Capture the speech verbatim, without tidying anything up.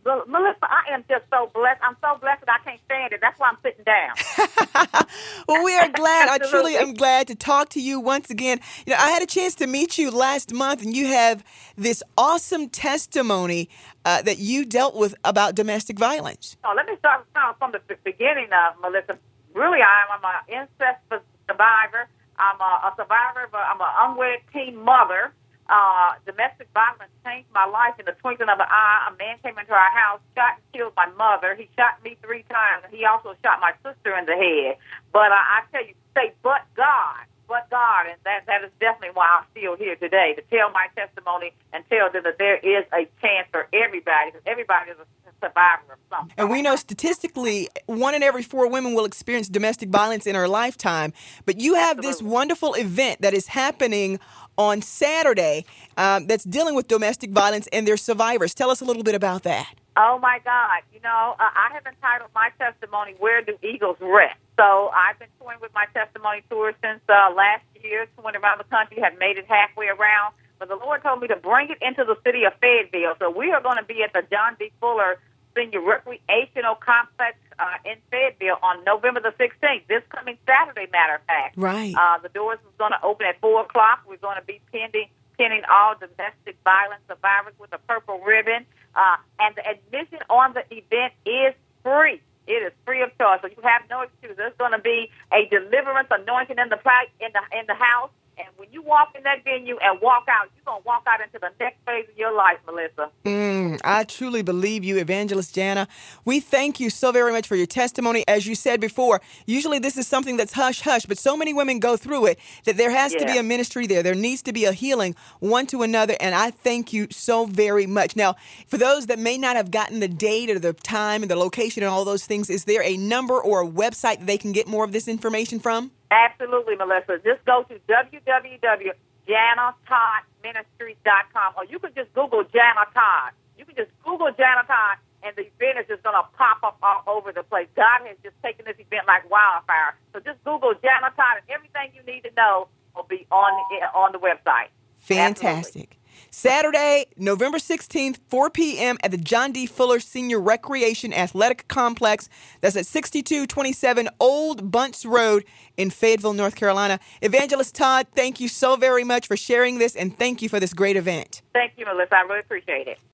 Well, Melissa, I am just so blessed. I'm so blessed that I can't stand it. That's why I'm sitting down. Well, we are glad. I truly Absolutely. am glad to talk to you once again. You know, I had a chance to meet you last month, and you have this awesome testimony uh, that you dealt with about domestic violence. Oh, let me start uh, from the b- beginning, uh, Melissa. Really, I'm, I'm an incest survivor. I'm a, a survivor, but I'm an unwed teen mother. Uh, domestic violence changed my life in the twinkling of an eye. A man came into our house, shot and killed my mother. He shot me three times, and he also shot my sister in the head. But uh, I tell you, say, but God, but God, and that that is definitely why I'm still here today, to tell my testimony and tell them that there is a chance for everybody, because everybody is a survivor of something. And we know statistically, one in every four women will experience domestic violence in her lifetime. But you have this Absolutely. wonderful event that is happening on Saturday um, that's dealing with domestic violence and their survivors. Tell us a little bit about that. Oh, my God. You know, uh, I have entitled my testimony, Where Do Eagles Rest? So I've been touring with my testimony tour since uh, last year, touring around the country, have made it halfway around. But the Lord told me to bring it into the city of Fayetteville. So we are going to be at the John D. Fuller Senior Recreational Complex uh, in Fayetteville on November the sixteenth, this coming Saturday, matter of fact. Right. Uh, the doors is going to open at four o'clock. We're going to be pending, pinning all domestic violence survivors with a purple ribbon. Uh, and the admission on the event is free. It is free of charge, so you have no excuse. There's going to be a deliverance anointing in the in the in the house. And when you walk in that venue and walk out, you're going to walk out into the next phase of your life, Melissa. Mm, I truly believe you, Evangelist Jana. We thank you so very much for your testimony. As you said before, usually this is something that's hush-hush, but so many women go through it that there has to be Yeah. a ministry there. There needs to be a healing one to another, and I thank you so very much. Now, for those that may not have gotten the date or the time and the location and all those things, is there a number or a website that they can get more of this information from? Absolutely, Melissa. Just go to w w w dot jana todd ministries dot com, or you can just Google Jana Todd. You can just Google Jana Todd, and the event is just going to pop up all over the place. God has just taken this event like wildfire. So just Google Jana Todd, and everything you need to know will be on the, on the website. Fantastic. Absolutely. Saturday, November sixteenth, four p.m. at the John D. Fuller Senior Recreation Athletic Complex. That's at sixty-two twenty-seven Old Bunts Road in Fayetteville, North Carolina. Evangelist Todd, thank you so very much for sharing this, and thank you for this great event. Thank you, Melissa. I really appreciate it.